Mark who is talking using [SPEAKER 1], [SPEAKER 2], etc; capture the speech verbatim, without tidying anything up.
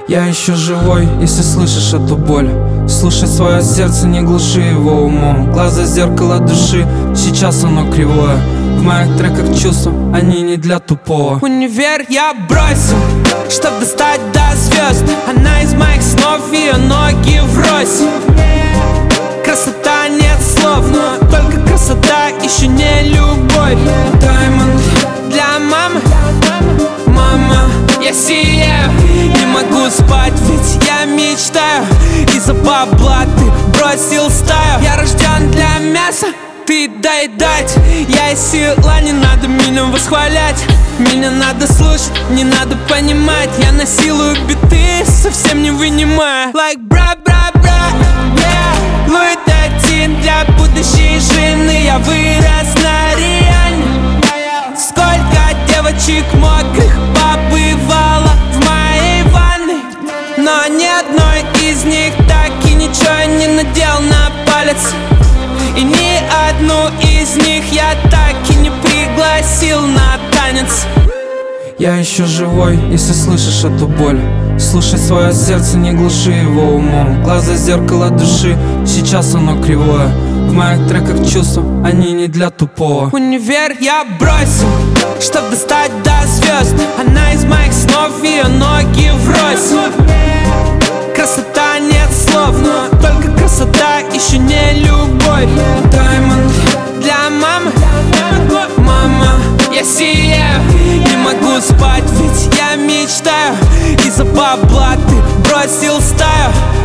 [SPEAKER 1] Я еще живой, если слышишь эту боль. Слушай свое сердце, не глуши его умом. Глаза зеркало души, сейчас оно кривое. В моих треках чувства, они не для тупого.
[SPEAKER 2] Универ я бросил, чтоб достать до звезд. Она из моих снов, ее ноги врозь. Красота, нет слов, но только красота, еще не любовь.
[SPEAKER 1] Даймонд
[SPEAKER 2] для мамы, мама, я сияю. Не могу спать, ведь я мечтаю. Из-за бабла ты бросил стаю. Я рожден для мяса, ты доедать. Я из села, не надо меня восхвалять. Меня надо слушать, не надо понимать. Я насилую биты, совсем не вынимая. Like бра-бра-бра, yeah. Луи Датин для будущей жены. Я вырос на Риане. Сколько девочек мокрых побывало в моей ванной, но ни одной из них так и ничего не надел на палец. И ни одну из них я так и не пригласил на танец.
[SPEAKER 1] Я еще живой, если слышишь эту боль. Слушай свое сердце, не глуши его умом. Глаза зеркало души, сейчас оно кривое. В моих треках чувства, они не для тупого.
[SPEAKER 2] Универ я бросил, чтоб достать до звезд. Она из моих снов, ее ноги врозь. Красота, нет слов, но только красота, еще не любовь.
[SPEAKER 1] Даймонд
[SPEAKER 2] для мамы, мама, я сияю. Не могу спать, ведь я мечтаю. Из-за бабла ты бросил стаю.